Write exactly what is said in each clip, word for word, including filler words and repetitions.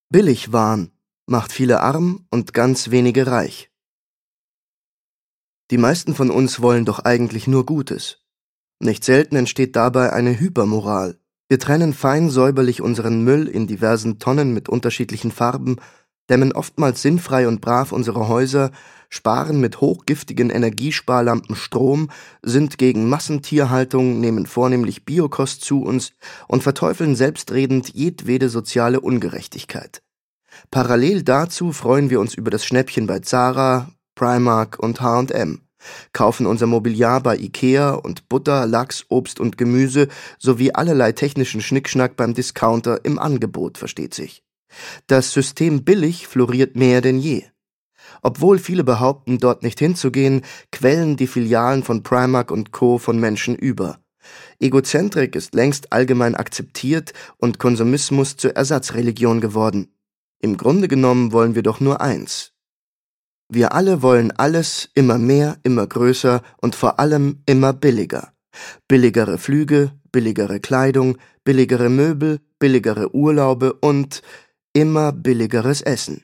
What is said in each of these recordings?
Billigwahn macht viele arm und ganz wenige reich. Die meisten von uns wollen doch eigentlich nur Gutes. Nicht selten entsteht dabei eine Hypermoral. Wir trennen fein säuberlich unseren Müll in diversen Tonnen mit unterschiedlichen Farben, dämmen oftmals sinnfrei und brav unsere Häuser, sparen mit hochgiftigen Energiesparlampen Strom, sind gegen Massentierhaltung, nehmen vornehmlich Biokost zu uns und verteufeln selbstredend jedwede soziale Ungerechtigkeit. Parallel dazu freuen wir uns über das Schnäppchen bei Zara, Primark und H und M, kaufen unser Mobiliar bei Ikea und Butter, Lachs, Obst und Gemüse sowie allerlei technischen Schnickschnack beim Discounter im Angebot, versteht sich. Das System billig floriert mehr denn je. Obwohl viele behaupten, dort nicht hinzugehen, quellen die Filialen von Primark und Co. von Menschen über. Egozentrik ist längst allgemein akzeptiert und Konsumismus zur Ersatzreligion geworden. Im Grunde genommen wollen wir doch nur eins. Wir alle wollen alles immer mehr, immer größer und vor allem immer billiger. Billigere Flüge, billigere Kleidung, billigere Möbel, billigere Urlaube und immer billigeres Essen.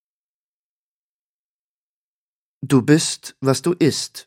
Du bist, was du isst.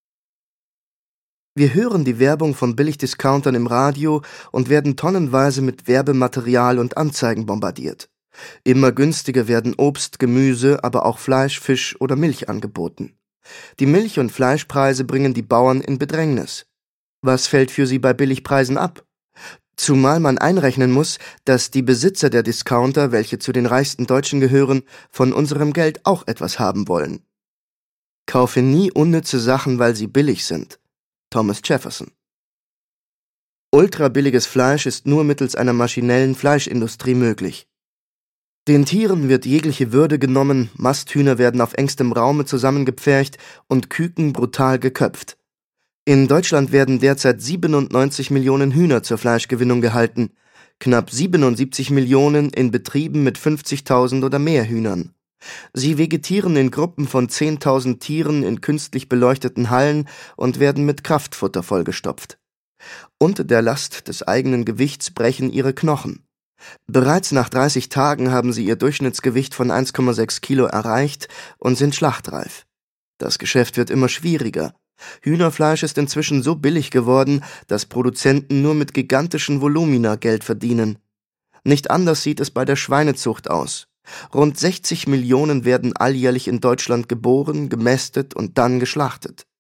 Wir hören die Werbung von Billigdiscountern im Radio und werden tonnenweise mit Werbematerial und Anzeigen bombardiert. Immer günstiger werden Obst, Gemüse, aber auch Fleisch, Fisch oder Milch angeboten. Die Milch- und Fleischpreise bringen die Bauern in Bedrängnis. Was fällt für sie bei Billigpreisen ab? Zumal man einrechnen muss, dass die Besitzer der Discounter, welche zu den reichsten Deutschen gehören, von unserem Geld auch etwas haben wollen. Kaufe nie unnütze Sachen, weil sie billig sind. Thomas Jefferson. Ultrabilliges Fleisch ist nur mittels einer maschinellen Fleischindustrie möglich. Den Tieren wird jegliche Würde genommen, Masthühner werden auf engstem Raume zusammengepfercht und Küken brutal geköpft. In Deutschland werden derzeit siebenundneunzig Millionen Hühner zur Fleischgewinnung gehalten, knapp siebenundsiebzig Millionen in Betrieben mit fünfzigtausend oder mehr Hühnern. Sie vegetieren in Gruppen von zehntausend Tieren in künstlich beleuchteten Hallen und werden mit Kraftfutter vollgestopft. Unter der Last des eigenen Gewichts brechen ihre Knochen. Bereits nach dreißig Tagen haben sie ihr Durchschnittsgewicht von eins Komma sechs Kilo erreicht und sind schlachtreif. Das Geschäft wird immer schwieriger. Hühnerfleisch ist inzwischen so billig geworden, dass Produzenten nur mit gigantischen Volumina Geld verdienen. Nicht anders sieht es bei der Schweinezucht aus. Rund sechzig Millionen werden alljährlich in Deutschland geboren, gemästet und dann geschlachtet.